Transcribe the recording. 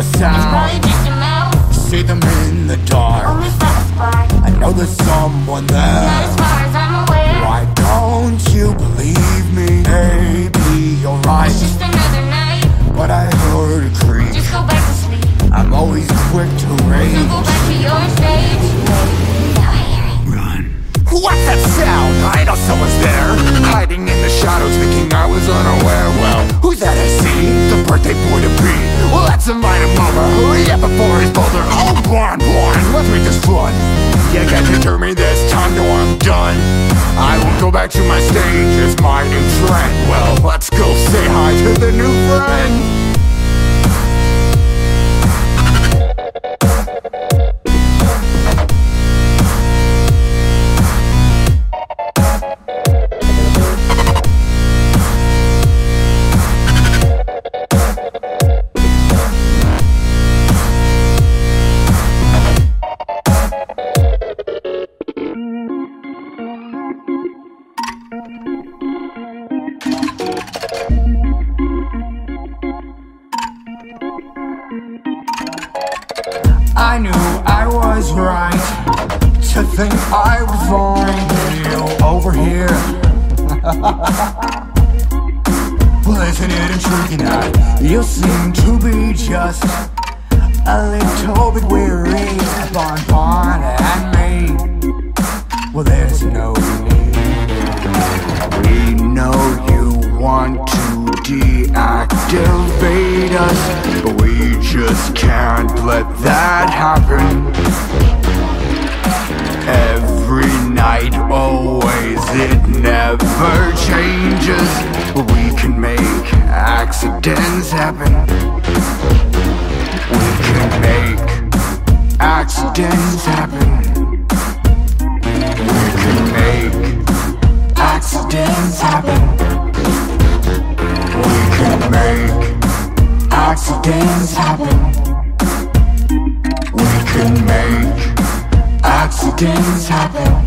sound. See them in the dark. I know there's someone there. Not as far as I'm aware. Why don't you believe me? Maybe you're right, It's just another night. but I heard a creak. Just go back to sleep. I'm always quick to Now rage. go back to your stage. Now I hear it. Run. What's that sound? I know someone's there, hiding in the shadows, thinking I was unaware. Well, who's that I see? The birthday boy to be. Well, let's invite him over. Hurry up before he's bolder. Oh, blind, let's make this fun. You can't deter me this time, no, I'm done. I will go back to my stage, it's my new trend. Well, let's go say hi to the new friend. I knew I was right to think I would find you over here. Well, isn't it intriguing that you seem to be just a little bit weary of Bon and me? Well, there's no need. We know you want to deactivate us, but we just can't let that happen. Every night, always, it never changes, but we can make accidents happen. We can make accidents happen. We can make accidents happen. We can make accidents happen. We can make accidents happen.